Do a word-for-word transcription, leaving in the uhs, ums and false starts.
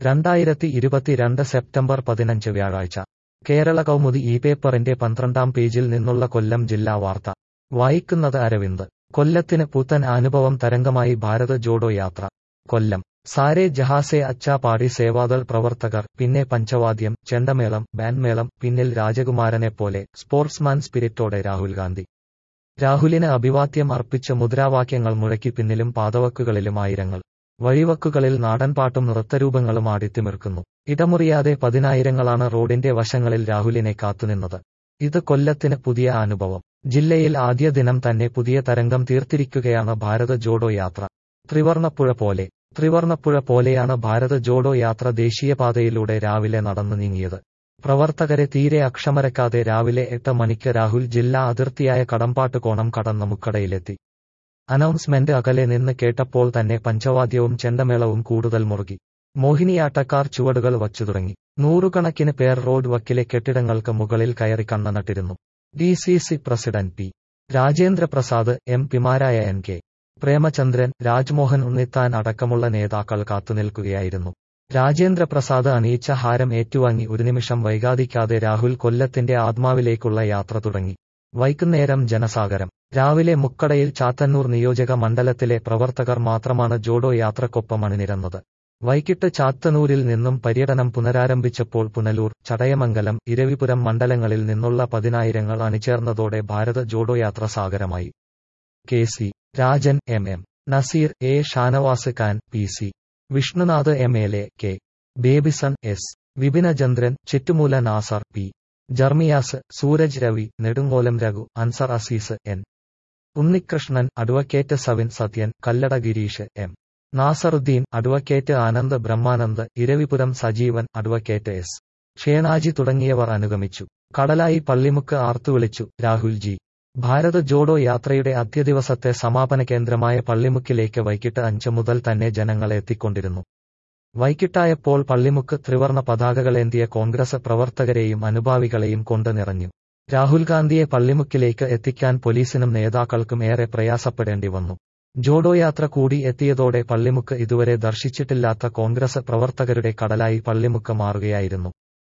രണ്ടായിരത്തി ഇരുപത്തിരണ്ട് സെപ്റ്റംബർ പതിനഞ്ച് വ്യാഴാഴ്ച കേരള കൗമുദി ഈ പേപ്പറിന്റെ പന്ത്രണ്ടാം പേജിൽ നിന്നുള്ള കൊല്ലം ജില്ലാ വാർത്ത വായിക്കുന്നത് അരവിന്ദ്. കൊല്ലത്തിന് പുത്തൻ അനുഭവം തരംഗമായി ഭാരത് ജോഡോ യാത്ര. കൊല്ലം. സാരേ ജഹാസെ അച്ഛാ പാടി സേവാദൾ പ്രവർത്തകർ, പിന്നെ പഞ്ചവാദ്യം, ചെണ്ടമേളം, ബാൻഡ്മേളം, പിന്നിൽ രാജകുമാരനെപ്പോലെ, സ്പോർട്സ്മാൻ സ്പിരിറ്റോടെ രാഹുൽ ഗാന്ധി. രാഹുലിന് അഭിവാദ്യം അർപ്പിച്ച് മുദ്രാവാക്യങ്ങൾ മുഴക്കി പിന്നിലും പാതവക്കുകളിലും ആയിരങ്ങൾ. വഴിവക്കുകളിൽ നാടൻപാട്ടും നൃത്തരൂപങ്ങളും ആടിത്തിമിർക്കുന്നു. ഇടമുറിയാതെ പതിനായിരങ്ങളാണ് റോഡിന്റെ വശങ്ങളിൽ രാഹുലിനെ കാത്തുനിന്നത്. ഇത് കൊല്ലത്തിന് പുതിയ അനുഭവം. ജില്ലയിൽ ആദ്യ ദിനം തന്നെ പുതിയ തരംഗം തീർത്തിരിക്കുകയാണ് ഭാരത് ജോഡോ യാത്ര. ത്രിവർണപ്പുഴ പോലെ ത്രിവർണപ്പുഴ പോലെയാണ് ഭാരത് ജോഡോ യാത്ര ദേശീയപാതയിലൂടെ രാവിലെ നടന്നു നീങ്ങിയത്. പ്രവർത്തകരെ തീരെ അക്ഷമരക്കാതെ രാവിലെ എട്ട് മണിക്ക് രാഹുൽ ജില്ലാ അതിർത്തിയായ കടമ്പാട്ടുകോണം കടന്ന് മുക്കടയിലെത്തി. അനൗൺസ്മെന്റ് അകലെ നിന്ന് കേട്ടപ്പോൾ തന്നെ പഞ്ചവാദ്യവും ചെണ്ടമേളവും കൂടുതൽ മുറുകി. മോഹിനിയാട്ടക്കാർ ചുവടുകൾ വച്ചു തുടങ്ങി. നൂറുകണക്കിന് പേർ റോഡ് വക്കിലെ കെട്ടിടങ്ങൾക്ക് മുകളിൽ കയറി കണ്ണനട്ടിരുന്നു. D C C president P Rajendraprasad, M പിമാരായ എൻ കെ പ്രേമചന്ദ്രൻ, രാജ്മോഹൻ ഉണ്ണിത്താൻ അടക്കമുള്ള നേതാക്കൾ കാത്തുനിൽക്കുകയായിരുന്നു. രാജേന്ദ്രപ്രസാദ് അണിയിച്ച ഹാരം ഏറ്റുവാങ്ങി ഒരു നിമിഷം വൈകാതിക്കാതെ രാഹുൽ കൊല്ലത്തിന്റെ ആത്മാവിലേക്കുള്ള യാത്ര തുടങ്ങി. വൈകുന്നേരം ജനസാഗരം. രാവിലെ മുക്കടയിൽ ചാത്തന്നൂർ നിയോജക മണ്ഡലത്തിലെ പ്രവർത്തകർ മാത്രമാണ് ജോഡോ യാത്രക്കൊപ്പം അണിനിരന്നത്. വൈകിട്ട് ചാത്തന്നൂരിൽ നിന്നും പര്യടനം പുനരാരംഭിച്ചപ്പോൾ പുനലൂർ, ചടയമംഗലം, ഇരവിപുരം മണ്ഡലങ്ങളിൽ നിന്നുള്ള പതിനായിരങ്ങൾ അണിചേർന്നതോടെ ഭാരത് ജോഡോ യാത്ര സാഗരമായി. K C Rajan, M M Naseer, A Shanavas Khan, P C Vishnunath M L A, K Babyson, S Vipinachandran, Chittumoola Nasar, P Jermias, Sooraj Ravi, Nedungolam Raghu, Ansar Azeez, N Unnikrishnan, advocate Savin Sathyan, Kallada Gireesh, M Nasaruddin, advocate Anand Brahmanand, Iravipuram Sajeevan, advocate S Shenaji തുടങ്ങിയവർ അനുഗമിച്ചു. കടലായി പള്ളിമുക്ക് ആർത്തുവിളിച്ചു രാഹുൽ ജി. ഭാരത് ജോഡോ യാത്രയുടെ ആദ്യ ദിവസത്തെ സമാപന കേന്ദ്രമായ പള്ളിമുക്കിലേക്ക് വൈകിട്ട് അഞ്ച് മുതൽ തന്നെ ജനങ്ങൾ എത്തിക്കൊണ്ടിരുന്നു. വൈകിട്ടായപ്പോൾ പള്ളിമുക്ക് ത്രിവർണ പതാകകളേന്തിയ കോൺഗ്രസ് പ്രവർത്തകരെയും അനുഭാവികളെയും കൊണ്ട് നിറഞ്ഞു. രാഹുൽ ഗാന്ധിയെ പള്ളിമുക്കിലേക്ക് എത്തിക്കാൻ പോലീസിനും നേതാക്കൾക്കും ഏറെ പ്രയാസപ്പെടേണ്ടി വന്നു. ജോഡോ യാത്ര കൂടി എത്തിയതോടെ പള്ളിമുക്ക് ഇതുവരെ ദർശിച്ചിട്ടില്ലാത്ത കോൺഗ്രസ് പ്രവർത്തകരുടെ കടലായി പള്ളിമുക്ക് മാറുകയായിരുന്നു.